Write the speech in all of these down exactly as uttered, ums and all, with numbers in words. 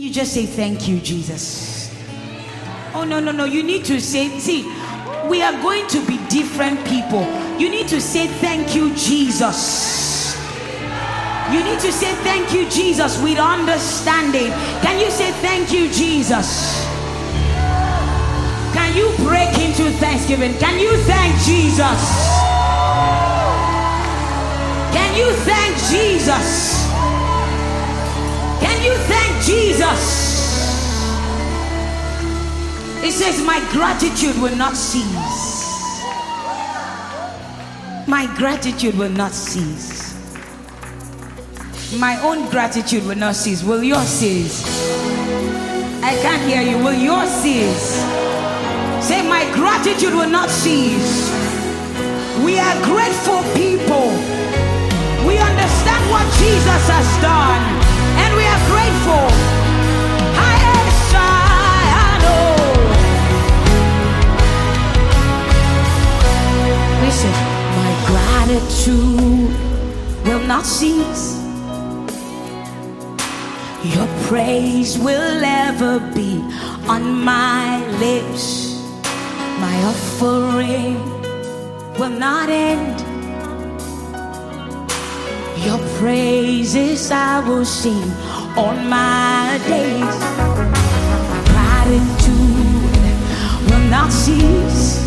You just say thank you, Jesus. Oh, no, no, no. You need to say, see, we are going to be different people. You need to say thank you, Jesus. You need to say thank you, Jesus, with understanding. Can you say thank you, Jesus? Can you break into thanksgiving? Can you thank Jesus? Can you thank Jesus? Can you thank Jesus? It says, my gratitude will not cease. My gratitude will not cease. My own gratitude will not cease. Will yours cease? I can't hear you. Will yours cease? Say, my gratitude will not cease. We are grateful people. We understand what Jesus has done, and we are grateful. Listen, my gratitude will not cease. Your praise will ever be on my lips. My offering will not end. Your praises I will sing all my days. My gratitude will not cease.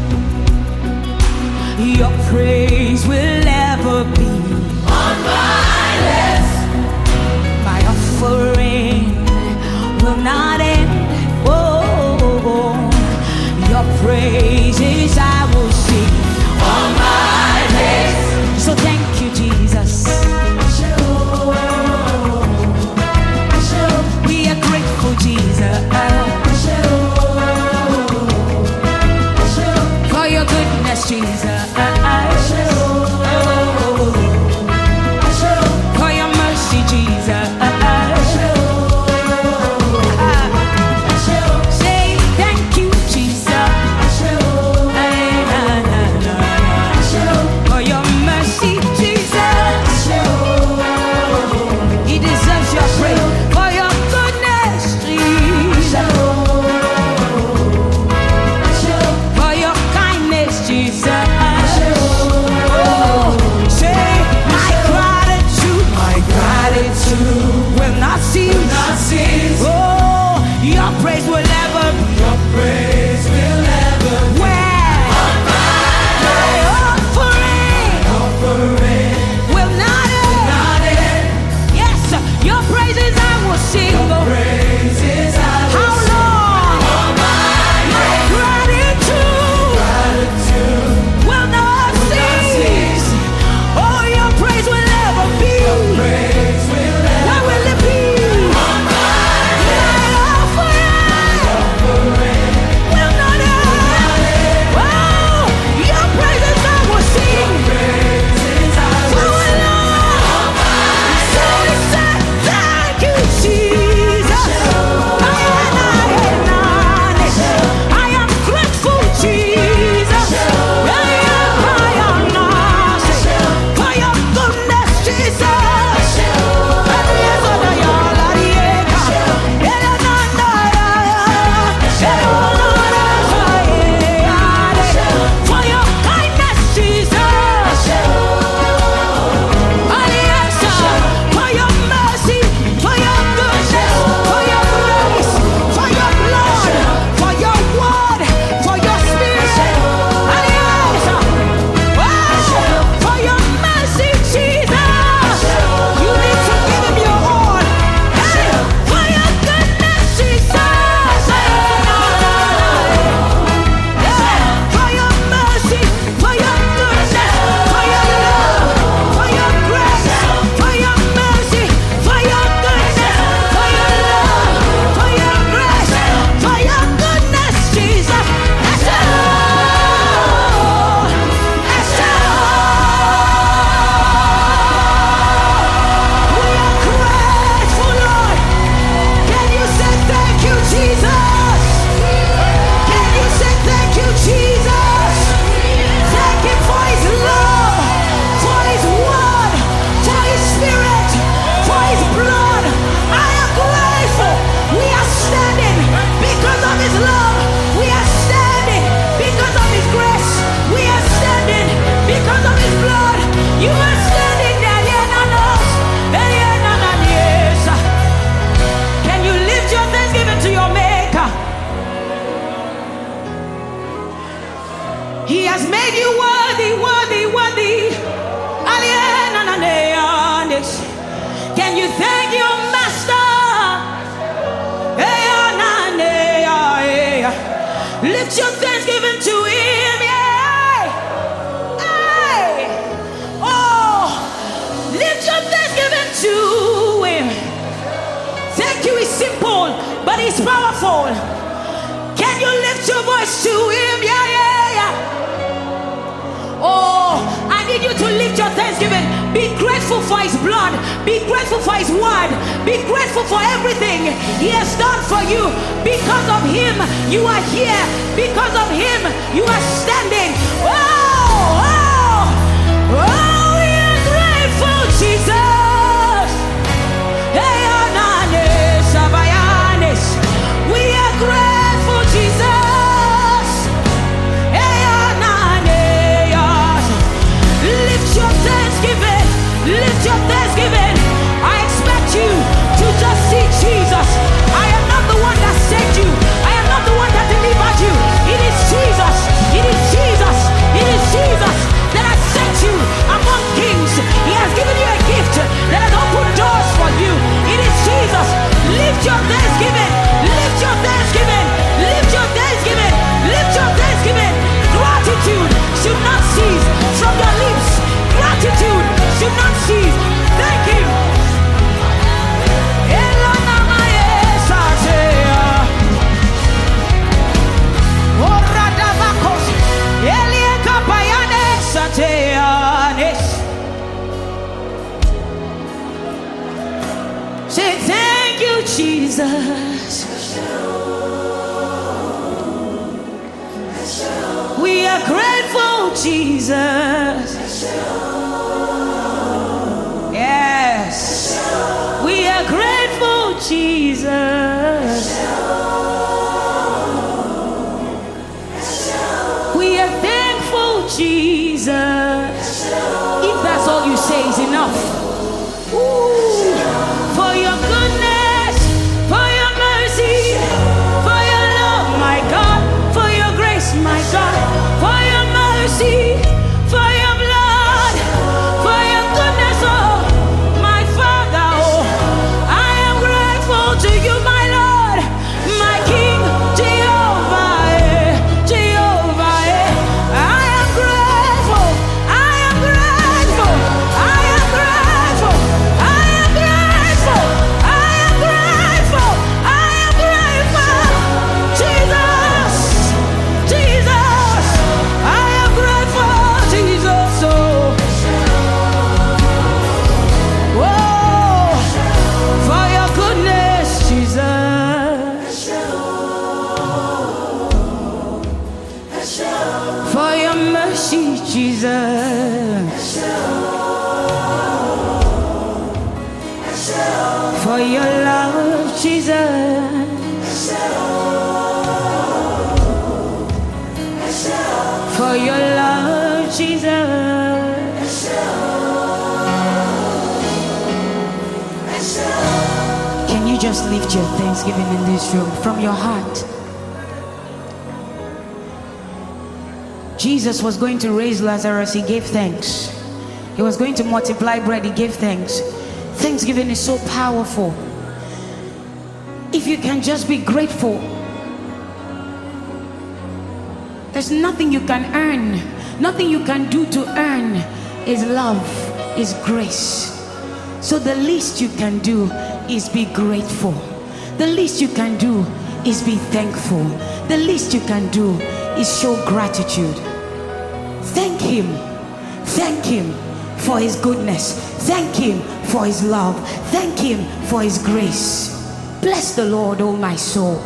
Your praise will ever be on my lips. My offering will not end. Oh, your praises I will sing all my days. So thank you, Jesus. I show, I show. has made you worthy, worthy, worthy. Can you thank your master? Lift your thanksgiving to him. Yeah. Hey. Oh, lift your thanksgiving to him. Thank you is simple, but it's powerful. Can you lift your voice to him? Yeah, yeah, yeah. Oh, I need you to lift your thanksgiving. Be grateful for his blood. Be grateful for his word. Be grateful for everything he has done for you. Because of him, you are here. Because of him, you are standing. Oh, oh, oh, we are grateful, Jesus. Hey, Ananes, Abayanes. We are grateful, Jesus. Hey, Ananes. Lift your thanksgiving. Lift your thanksgiving. I expect you to just see Jesus. I am not the one that saved you. I am not the one that delivered you. It is Jesus. It is Jesus. It is Jesus that has set you among kings. He has given you a gift that has opened doors for you. It is Jesus. Lift your thanksgiving. Lift your thanksgiving. Lift your thanksgiving. Lift your thanksgiving. Gratitude should not cease from your lips. Gratitude should not cease. Thank him. Say thank you, Jesus. We are grateful, Jesus. Yes, we are grateful, Jesus. We are thankful, Jesus. If that's all you say is enough. Ooh, for your goodness, for your mercy, for your love, my God, for your grace, my God, for your mercy, for your blood, for your goodness, oh, my Father, oh, I am grateful to you, my Lord, my King, Jehovah, eh, Jehovah, eh. I am grateful, I am grateful, I am grateful, I am grateful, I am grateful, I am grateful, Jesus, Jesus, I am grateful, Jesus, oh, whoa, for your goodness, Jesus, for your mercy, Jesus, for your love, Jesus, for your love, Jesus. Can you just lift your thanksgiving in this room from your heart? Jesus was going to raise Lazarus, he gave thanks. He was going to multiply bread, he gave thanks. Thanksgiving is so powerful. If you can just be grateful, there's nothing you can earn, nothing you can do to earn is love, is grace. So the least you can do is be grateful. The least you can do is be thankful. The least you can do is show gratitude. Thank him. Thank him for his goodness. Thank him for his love. Thank him for his grace. Bless the Lord, oh my soul.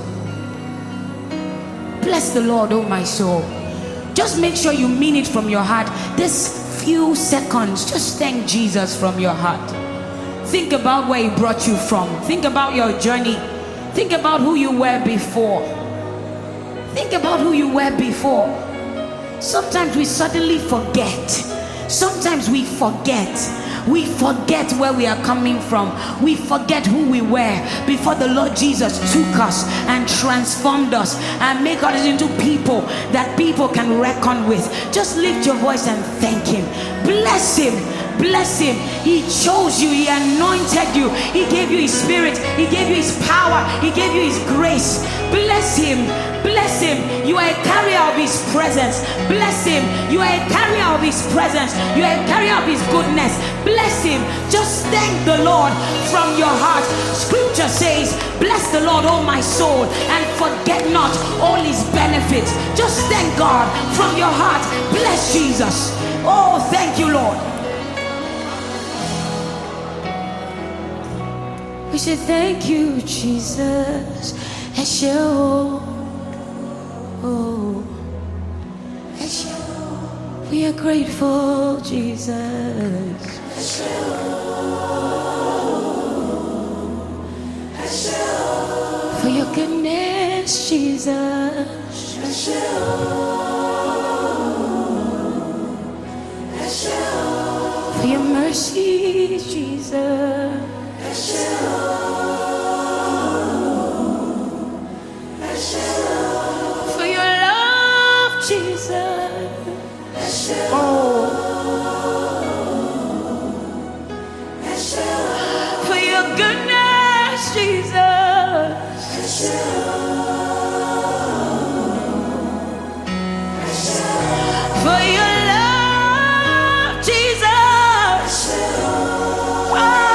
Bless the Lord, oh my soul. Just make sure you mean it from your heart. This few seconds, just thank Jesus from your heart. Think about where he brought you from. Think about your journey. Think about who you were before. Think about who you were before. Sometimes we suddenly forget. Sometimes we forget we forget where we are coming from. We forget who we were before the Lord Jesus took us and transformed us and make us into people that people can reckon with. Just lift your voice and thank him. Bless him. Bless him. He chose you. He anointed you. He gave you his spirit. He gave you his power. He gave you his grace. Bless him. Bless him. You are a carrier of his presence. Bless him. You are a carrier of his presence. You are a carrier of his goodness. Bless him. Just thank the Lord from your heart. Scripture says, bless the Lord, oh my soul, and forget not all his benefits. Just thank God from your heart. Bless Jesus. Oh, thank you, Lord. We should thank you, Jesus. Esho. Oh, Esho. We are grateful, Jesus. Esho. Esho. For your goodness, Jesus. Esho. Esho. For your mercy, Jesus. For your love, Jesus. Oh. For your goodness, Jesus. For your love, Jesus. Oh.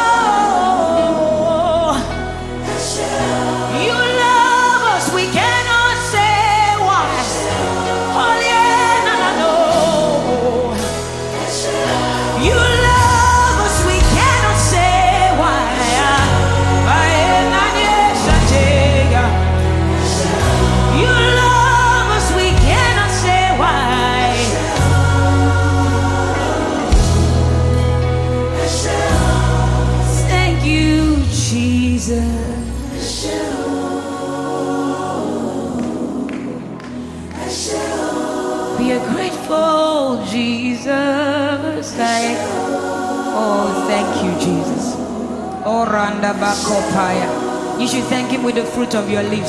We are grateful, Jesus. Like, oh, thank you, Jesus. Oh, Randa Bakopaya. You should thank him with the fruit of your lips.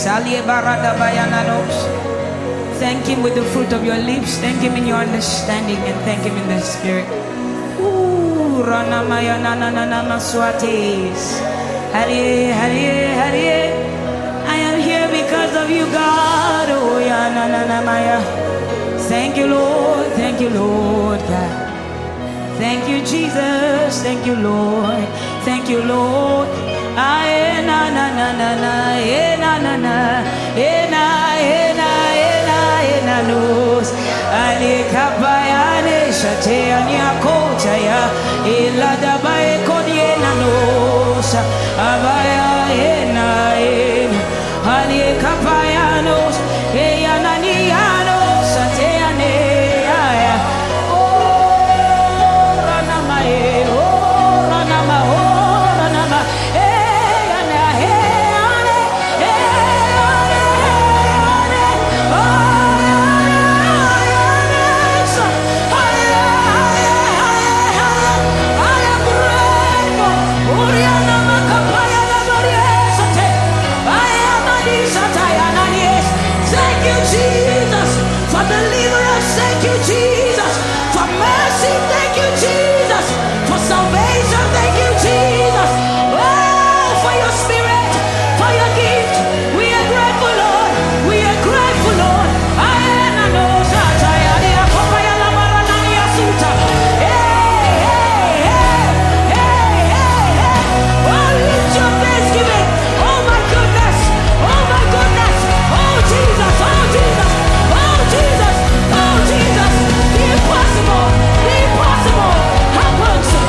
Thank him with the fruit of your lips. Thank him in your understanding and thank him in the spirit. Ooh, Rana Maya Nana Nana Maswates. Hare Hare Hare. I am here because of you, God. Oh, ya Nana Nana Maya. Thank you, Lord. Thank you, Lord God. Thank you, Jesus. Thank you, Lord. Thank you, Lord. Aye na na na na na, eh na na na, eh na eh na eh na eh na nos. Ali kapaya ne shate ania kota ya, ilada bae kodie na nos. Abaya eh na eh, ali kapaya nos, eh ya na ni ya nos shate ane ya. Oh, rana mae, oh rana ma, oh rana ma.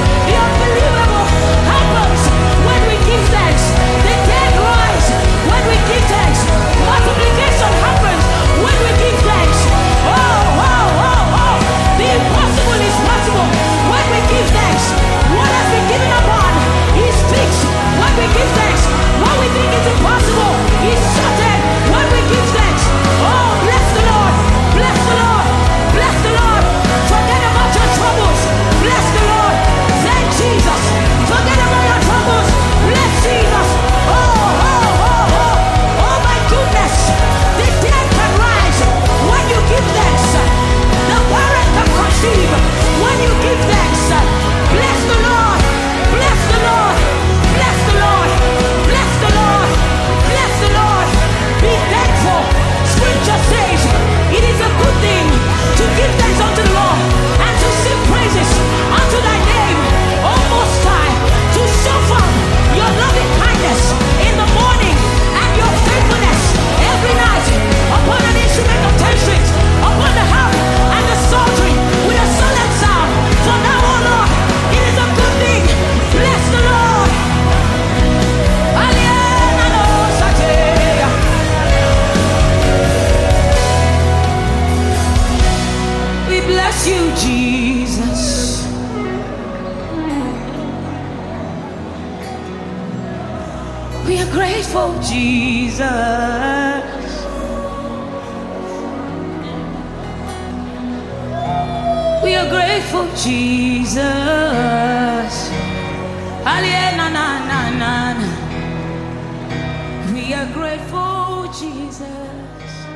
When we grateful, Jesus. We are grateful, Jesus. Na, na, na, na. We are grateful, Jesus.